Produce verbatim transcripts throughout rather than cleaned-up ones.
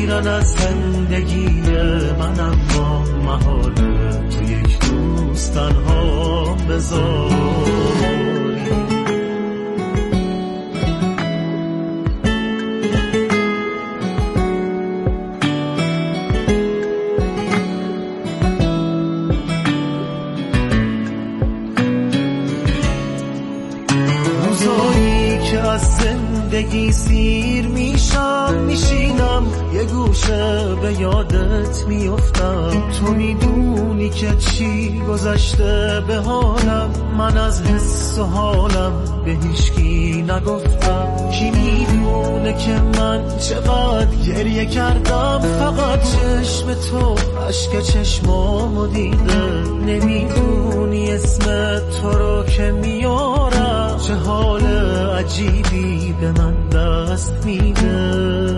میرن از زندگی من، اما محاله تو یک روز تنها بذاری. زندگی سیر میشم، میشینم یه گوشه به یادت میافتم. تو میدونی که چی گذشته به حالم، من از حس و حالم به هیچکی نگفتم. کی میدونه که من چقدر گریه کردم، فقط چشم تو اشک چشمامو دیده. نمیدونی اسم تو رو که میارم، چه حال عجیبی به من دست میده.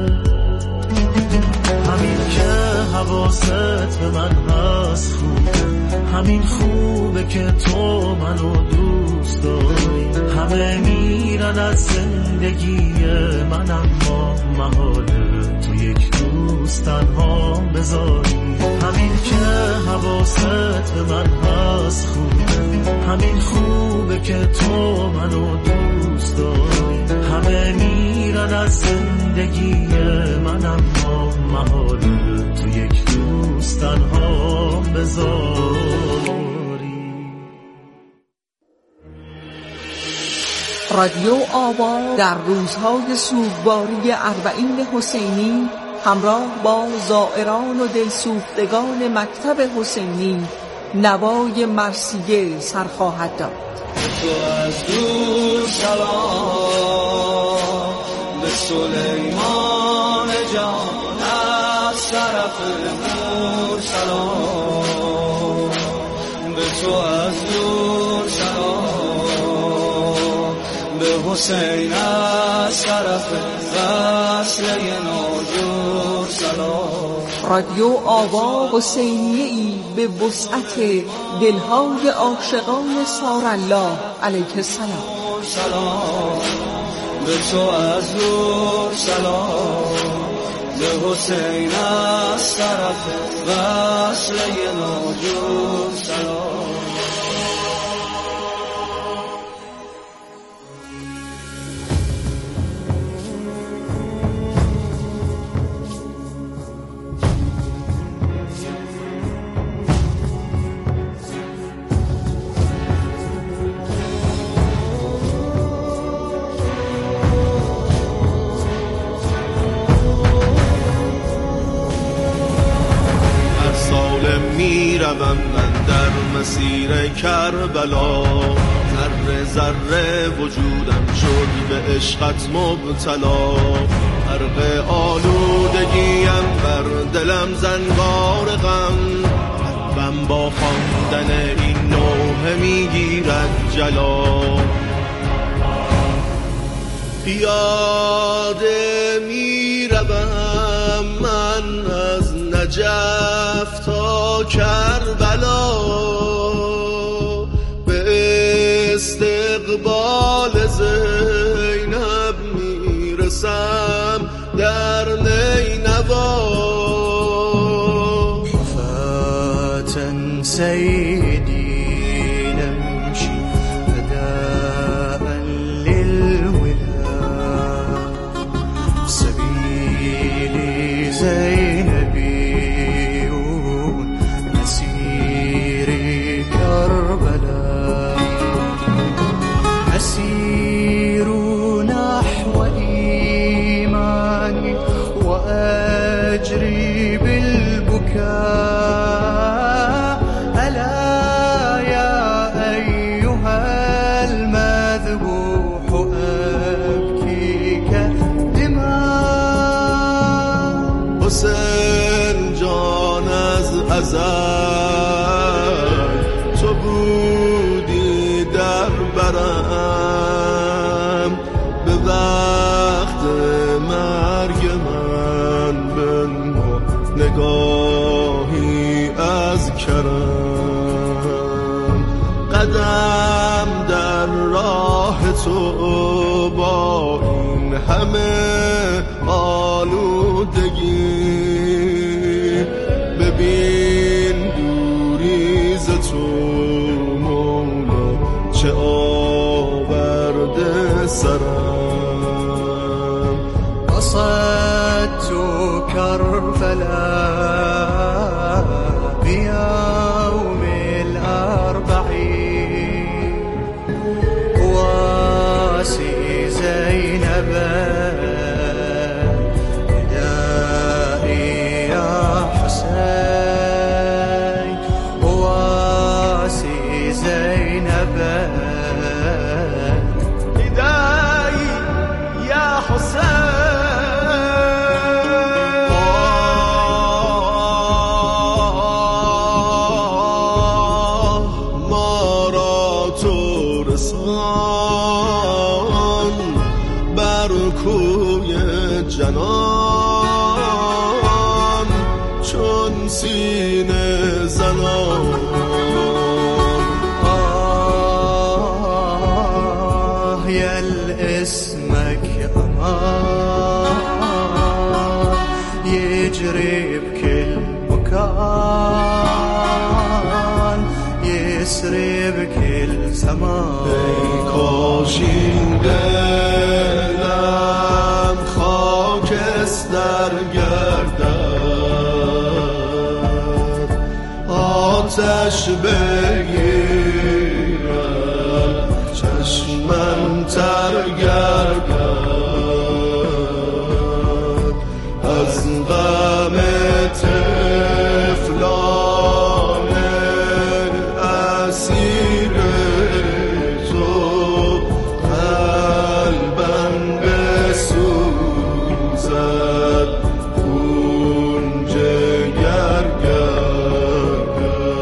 همین که حواست به من هست خوبه، همین خوبه که تو منو دوست داری. همه میرن از زندگی من، اما محاله تو یک روز تنها بذاری. همین که حواست به من هست خوبه، همین خوبه که تو منو دوست داری. همه میرن از زندگی من، اما محاله تو یک روز تنها بذاری. رادیو آوا در روزهای سوگواری اربعین حسینی همراه با زائران و دلسوختگان مکتب حسینی نوای مرثیه سر خواهد داد. تو از دور سلام به سلیمان جان، از طرف نور سلام به تو، از دور سلام به حسین، از طرف وصل ناجور سلام. رادیو آوا حسینیه‌ای به وسعت دلهای عاشقان سارالله علیه السلام. سلام به تو، از دور سلام به حسین، از طرف وصل ناجور سلام. میروم من در مسیر کربلا، ذره ذره وجودم شد به عشقت مبتلا. غرق آلودگیم بر دلم زنگار غم، قلبم با خواندن این نوحه میگیرد جلا. پیاده میروم من از نجف تا کربلا، به استقبال زینب میرسم در نینوا. فتن سیدی نمشي فداء للولا، سبيلي زينبي مسيري كربلاء. أسير نحو إيماني وأجري بالبكاء. ألا يا أيها المذبوح أبكيك دماء. حسین جان از ازل تو بودی در برم، به وقت مرگ من بنما نگاهی از کرم. قدم در راه تو با این همه آلودگی، سرم قصدت کربلا بیوم الاربعین واسی زینب جنان چون سینه زنان آه یل اسمک امان یجری بکل مکان یسری بکل زمان ای کاش این دلم خاکستر گردد آتش بگیرد چشمم تر گردد از غم طفلان اسیر تو قلبم بسوزد خون جگر گردد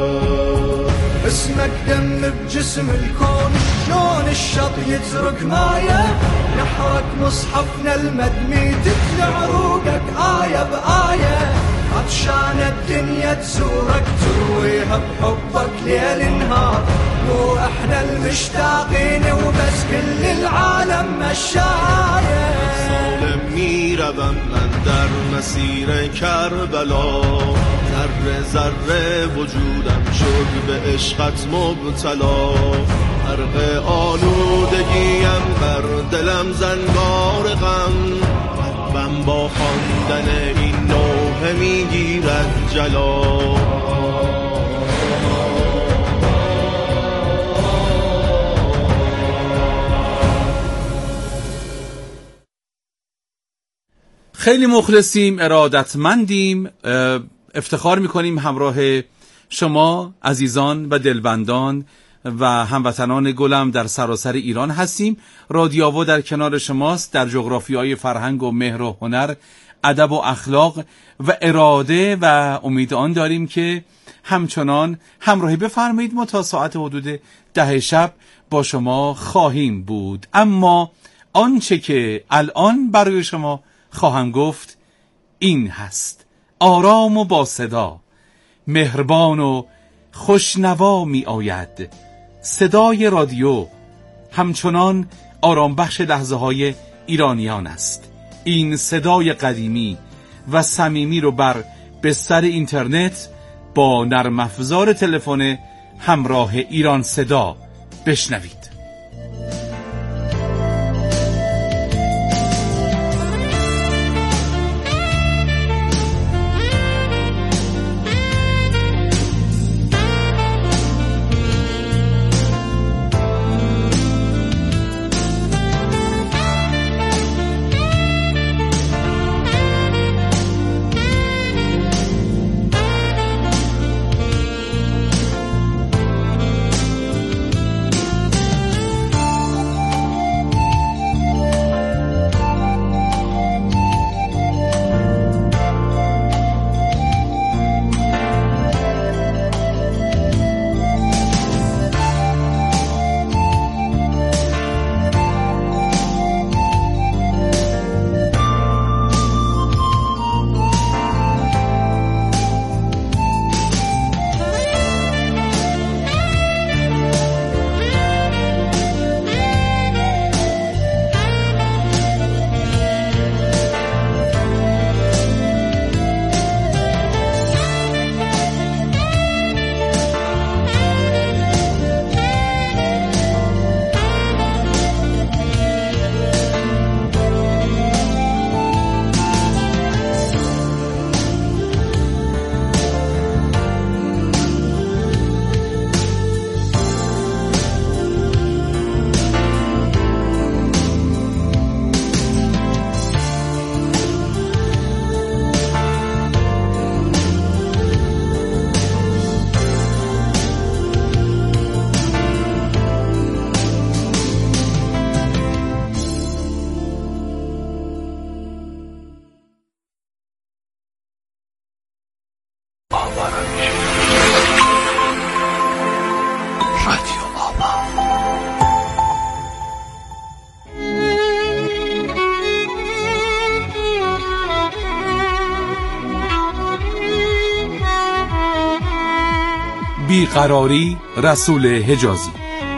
اسمك دم بجسم الكون شلون الشط يترك مايه نحرك مصحفنا المدمي تتلع عروقك آية بآية عطشان الدنيا تزورك ترويها بحبك ليل نهار مو احنا المشتاقين وبس كل العالم مشاية سالم میروم من در مسیر کربلا ذره ذره وجودم شد به عشقت مبتلا غرق آلودگیم بر دلم زنگار غم قلبم با خواندن این نوحه میگیرد جلا خیلی مخلصیم، ارادتمندیم، افتخار میکنیم همراه شما عزیزان و دلبندان و هموطنان گلم در سراسر ایران هستیم. رادیو آوا در کنار شماست در جغرافیای فرهنگ و مهر و هنر، ادب و اخلاق و اراده و امید آن داریم که همچنان همراهی بفرمایید. ما تا ساعت حدود ده شب با شما خواهیم بود. اما آنچه که الان برای شما خواهم گفت این هست: آرام و با صدا، مهربان و خوشنوا می آید. صدای رادیو همچنان آرام بخش لحظه های ایرانیان است. این صدای قدیمی و صمیمی رو بر بستر اینترنت با نرم افزار تلفن همراه ایران صدا بشنوید. باران میشه. رادیو آبا. بیقراری رسول حجازی.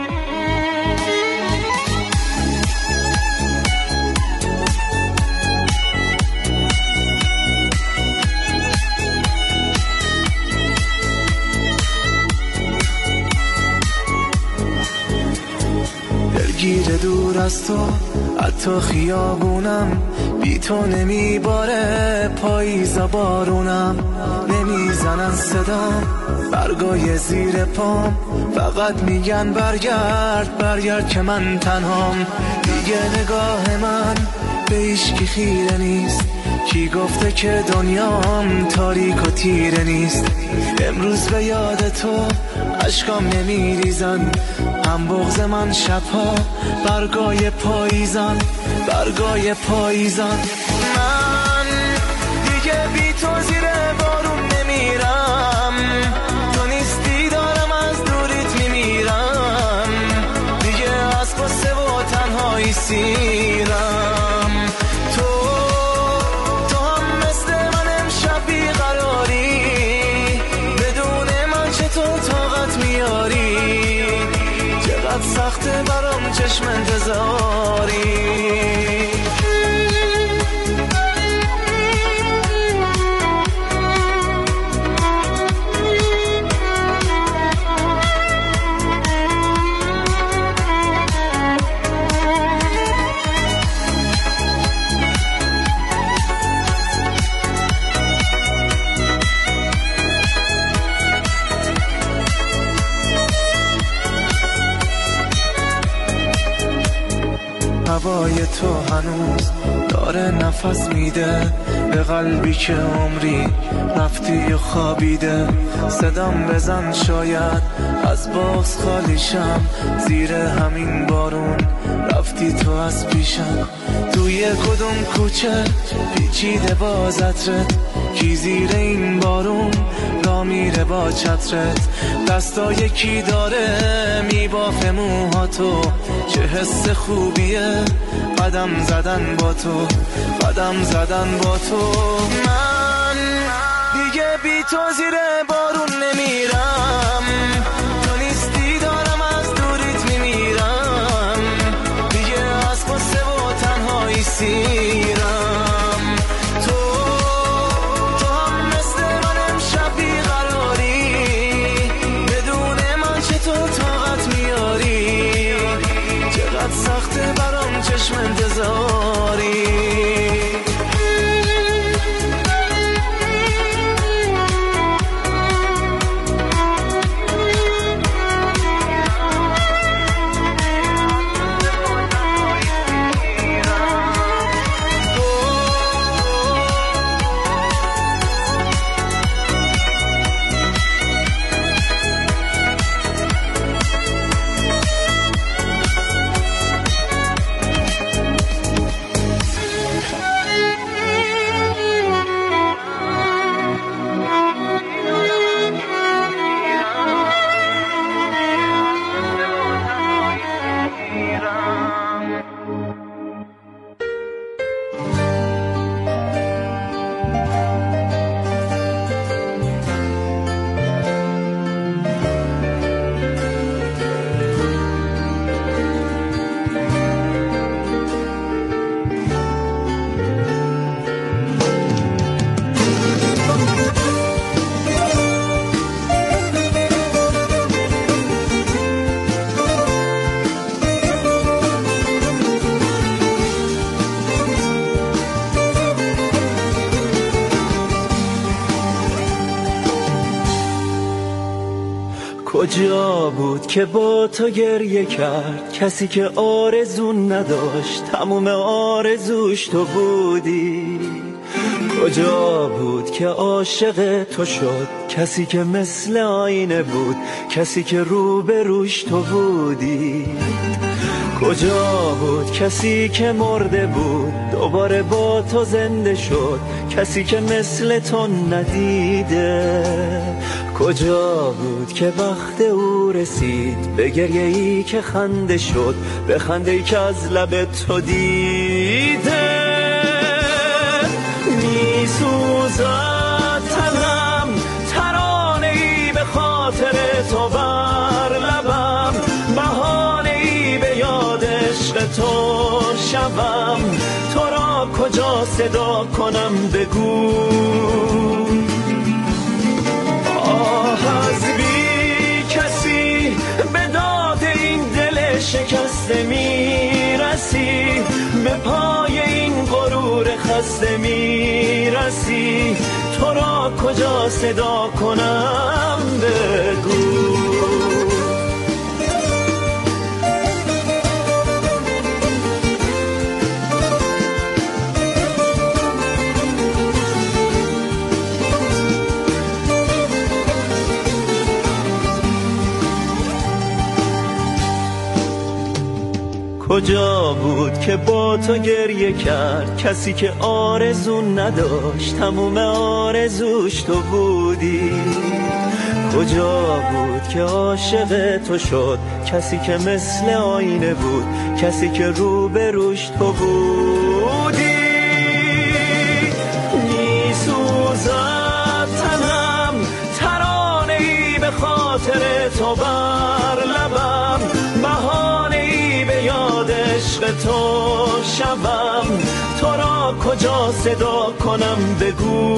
دلگیر دور از تو حتی خیابونم، بی تو نمیباره پاییزا بارونم، نمیزنن صدام برگای زیر پام، فقط میگن برگرد برگرد که من تنهام. دیگه نگاه من به هیچکی خیره نیست، کی گفته که دنیام تاریک و تیره نیست. امروز به یاد تو اشکام نمیریزن، هم بغض من شبها برگای پاییزان برگای پاییزان. من دیگه بی تو زیر بارون نمیرم، تو نیستی دارم از دوریت میمیرم، دیگه از قصه و تنهایی سیرم. تو تو هم مثل من امشب بیقراری، بدون من چطور طاقت میاری، چقدر سخته برام چشم انتظاری. هوای تو هنوز داره نفس میده به قلبی که عمری رفتی و خوابیده. صدام بزن شاید از باز خالیشم، زیر همین بارون رفتی تو از پیشم. توی کدوم کوچه پیچیده با عطرت، کی زیر این بارون را میره با چترت. دستای کی داره میبافه موهاتو، چه حس خوبیه قدم زدن با تو قدم زدن با تو. من دیگه بی تو زیر بارون نمیرم، تو نیستی دارم از دوریت میمیرم، دیگه از قصه و تنهایی سیرم. تو تو هم مثل من امشب بیقراری، بدون من چطور طاقت میاری، چقدر سخته برام چشم انتظاری. کجا بود که با تو گریه کرد کسی که آرزو نداشت تموم آرزوش تو بودی؟ کجا بود که عاشق تو شد کسی که مثل آینه بود، کسی که رو به روش تو بودی؟ کجا بود کسی که مرده بود دوباره با تو زنده شد، کسی که مثل تو ندیده؟ کجا بود که وقت او رسید به گریه ای که خنده شد، به خنده ای که از لب تو دیده؟ می سوزد تنم ترانه ای به خاطر تو بر لبم، بهانه ای به یاد عشق تو شبم، تو را کجا صدا کنم بگو؟ آه از بی کسی به داد این دل شکسته می رسی، به پای این غرور خسته می رسی، تو را کجا صدا کنم بگو؟ کجا بود که با تو گریه کرد کسی که آرزو نداشت تموم آرزوش تو بودی؟ کجا بود که عاشق تو شد کسی که مثل آینه بود، کسی که رو به روش تو بودی؟ می سوزد تنم ترانه ای به خاطر تو بر لبم، بهانه ای به یاد عشق تو شبم، تو را کجا صدا کنم بگو؟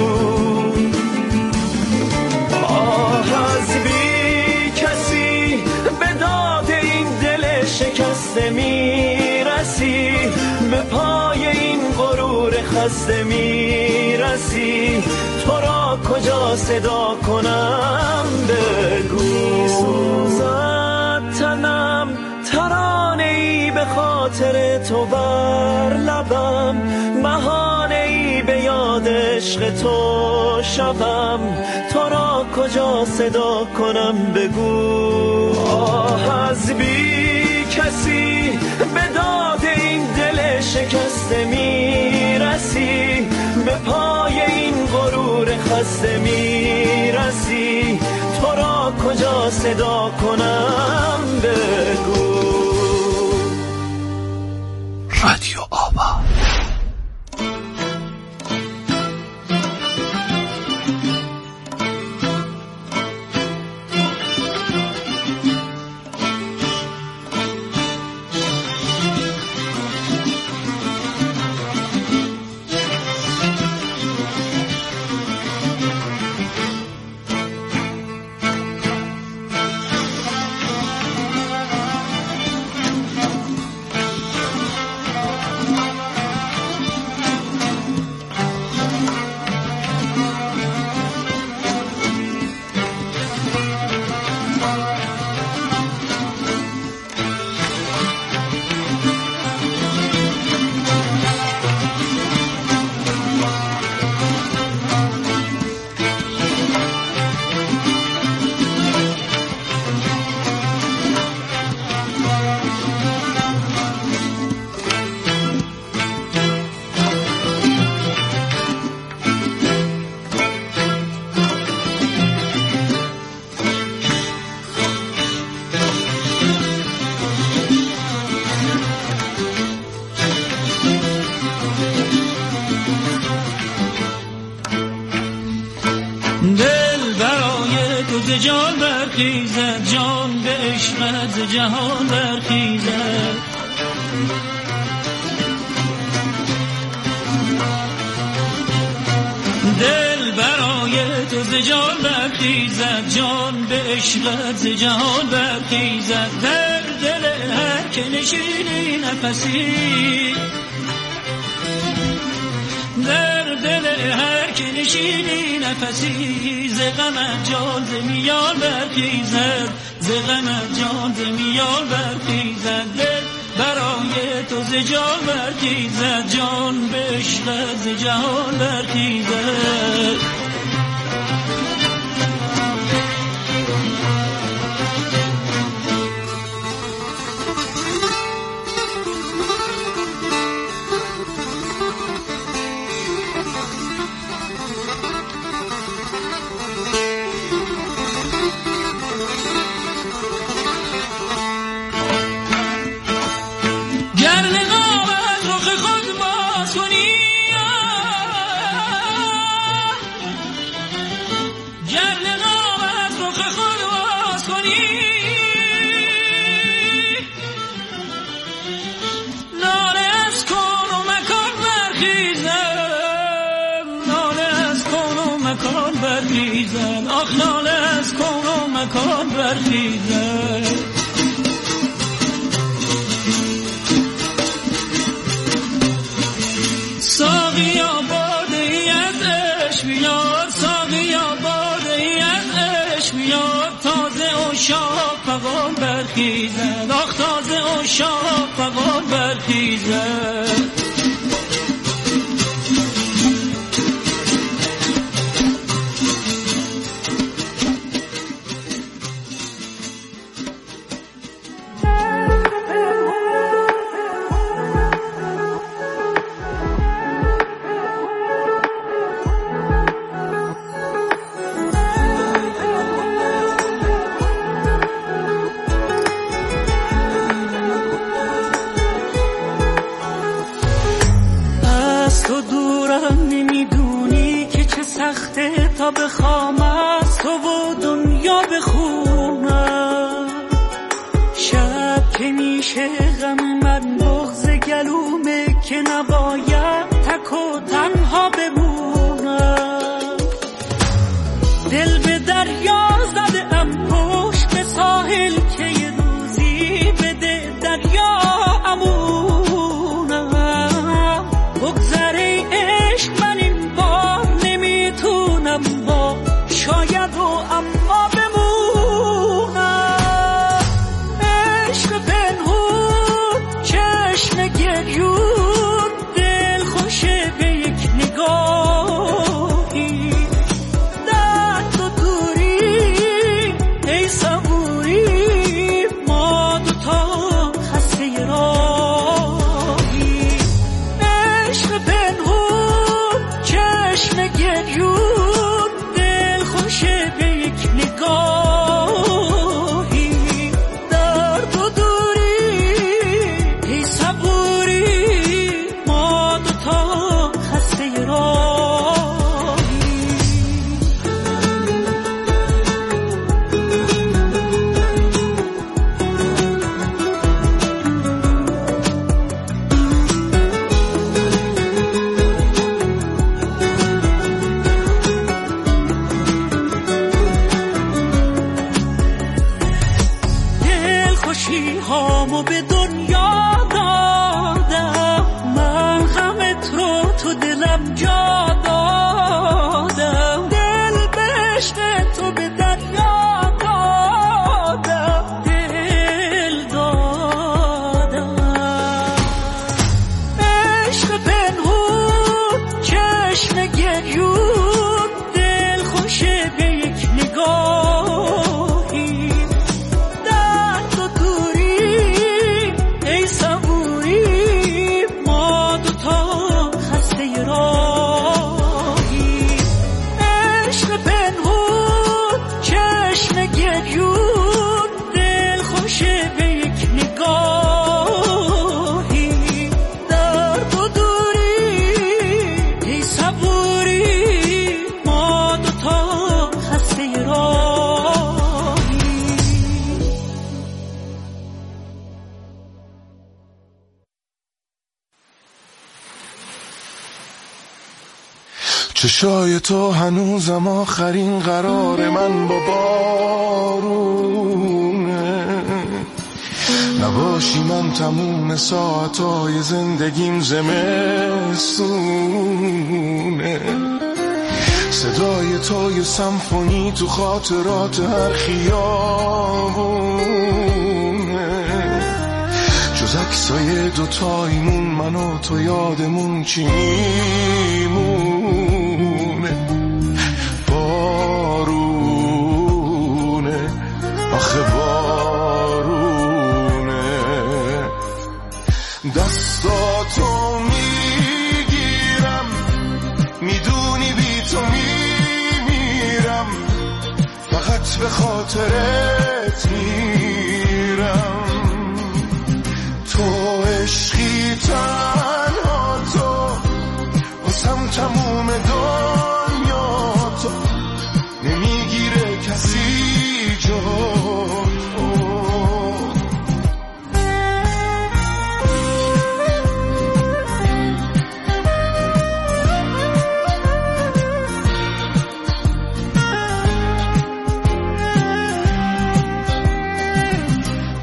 آه از بی کسی به داد این دل شکسته می رسی، به پای این غرور خسته می رسی، تو را کجا صدا کنم بگو؟ سوزد تنم ترانه ای به خاطر تو بر لبم، بهانه ای به یاد عشق تو شبم، تو را کجا صدا کنم بگو؟ آه از بی کسی به داد این دل شکسته می رسی، به پای این غرور خسته می رسی، تو را کجا صدا کنم بگو؟ رادیو آباد. جان برخیزد، جان به عشقت جهان برخیزد. دل برای تو ز جان برخیزد، جان به عشقت جهان برخیزد. در دل هر که نشینی نفسی، در دل هر که نشینی نفسی، ز غمت جان ز میان برخیزد، ز غمت جان ز میان برخیزد. دل برای تو ز جان برخیزد، جان به عشقت ز جهان برخیزد. مکان برخیزد، آخ ناله از کون و مکان برخیزد. ساقیا باده ای از عشق بیار، ساقیا باده ای از عشق بیار، تازه عشاق فغان برخیزد، آخ تازه عشاق فغان برخیزد. تا بخوام از تو و دنیا بخونم، شب که میشه غم من بغض گلومه که نباید تک و تنها بمونم. دل به دریا زده ام پشت به ساحل که یه روزی بده دریا امونم. بگذره عشق من این بار نمیتونم با شاید و اما بمونم. عشق پنهون چشم گریون دل خوشه به یک نگاهی، درد و دوری ای صبوری ما دوتا خسته راهی. عشق پنهون چشم گریون دل خوشه به یک نگاهی، درد و دوری ای صبوری ما دوتا خسته راهی. دل خوشی هامو به دنیا دادم، من غمت رو تو دلم جا دادم. دل به عشق تو به دریا دادم، دل دادم. عشق پنهون چشم گریون دل خوشه به یک نگاهی، درد و دوری ای صبوری ما دوتا خسته راهی. عشق پنهون چشم گریون دل خوشه به یک نگاهی، درد و دوری ای صبوری ما دوتا خسته راهی. چشای تو هنوزم آخرین قرار من با بارونه، نباشی من تموم ساعتای زندگیم زمستونه. صدای تو یه سمفونی تو خاطرات هر خیابونه، جز عکسای دوتایمون من و تو یادمون چی میمونه. بارونه آخه بارونه، دستاتو میگیرم میدونی بی تو میمیرم، فقط به خاطرت میرم. تو عشقی تنها تو واسم تموم دنیا، تو نمیگیره کسی جا تو.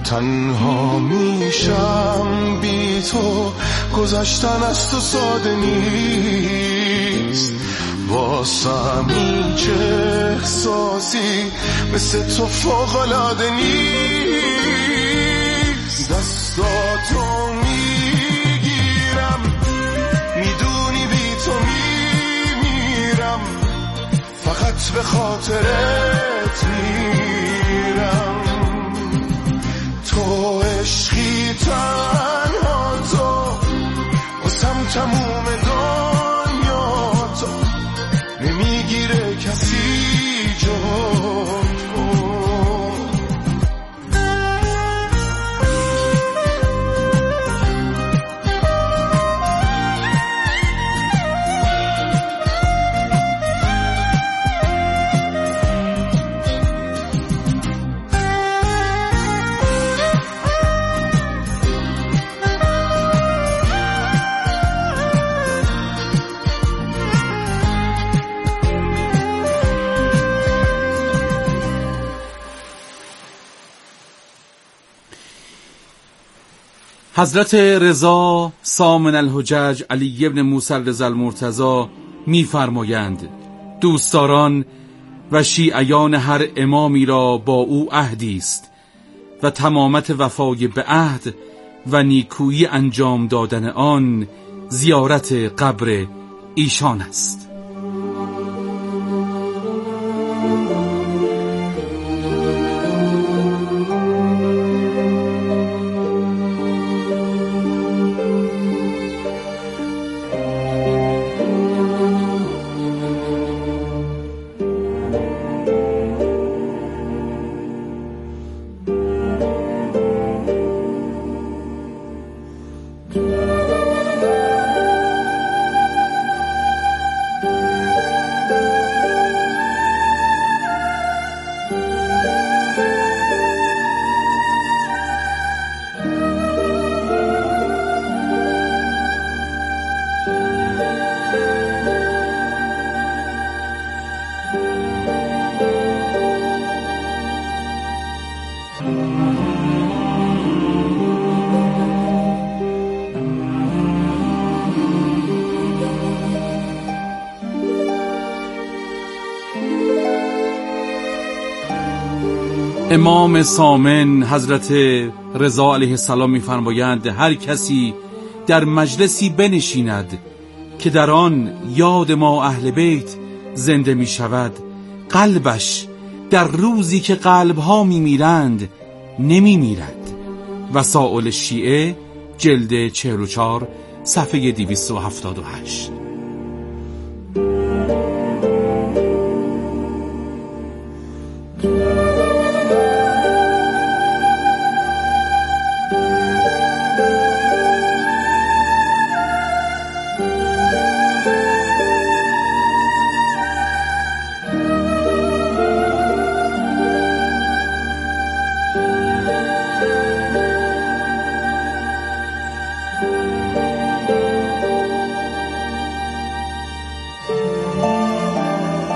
تنها میشم بی تو، گذشتن از تو ساده نیست، واسم هیچ احساسی مثل تو فوق‌العاده نیست. دستاتو میگیرم، میدونی بی تو میمیرم، فقط به خاطرت میرم. تو عشقی تنها تو، واسم تموم دنیا تو، نمیگیره کسی جو تو. حضرت رضا سامن الحجج علی ابن موسی رضا المرتضی می‌فرمایند دوستداران و شیعیان هر امامی را با او عهدی است و تمامت وفای به عهد و نیکویی انجام دادن آن زیارت قبر ایشان است. امام سامن حضرت رضا علیه السلام می‌فرمایند هر کسی در مجلسی بنشیند که در آن یاد ما اهل بیت زنده می شود، قلبش در روزی که قلبها می میرند نمی میرد. وسائل شیعه جلد چهل و چهار صفحه دویست و هفتاد و هشت.